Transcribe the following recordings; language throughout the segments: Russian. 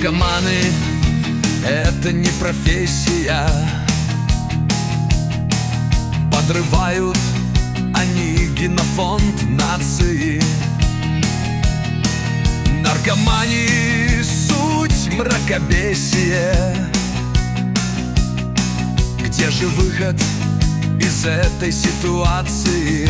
Наркоманы — это не профессия. Подрывают они генофонд нации. Наркомания — суть мракобесие. Где же выход из этой ситуации?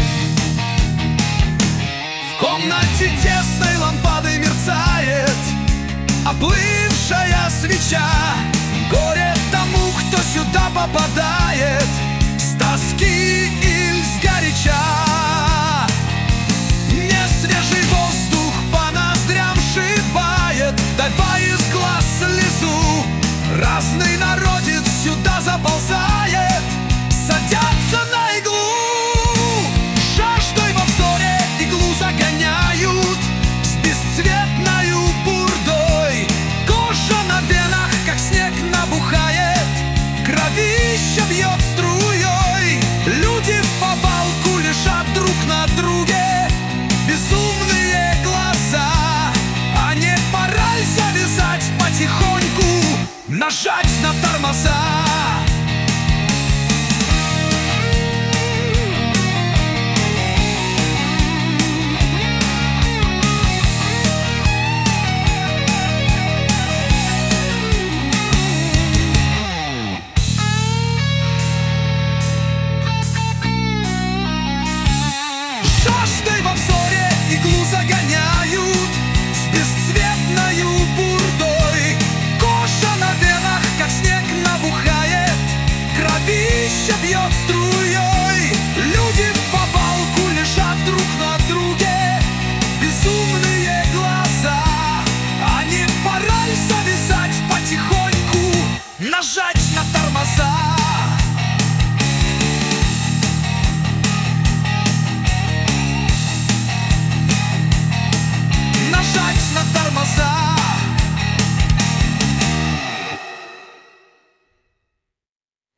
В комнате тесной лампадой мерцает оплывшая свеча. Горе тому, кто сюда попадает с тоски или сгоряча. Несвежий воздух по ноздрям шибает, давай из глаз слезу. Разный народец сюда заползает, садятся на иглу. Жаждой во взоре иглу загоняют с бесцветною бурдой. Кожа на венах, как снег, набухает, кровища бьет струей. Люди в повалку лежат друг на друге, безумные глаза. А не пора ли завязать потихоньку, нажать на тормоза? Жаждой во взоре иглу загоняют с бесцветною бурдой. Кожа на венах, как снег, набухает, кровища бьет струей. Люди в повалку лежат друг на друге, безумные глаза. А не пора ли завязать потихоньку, нажать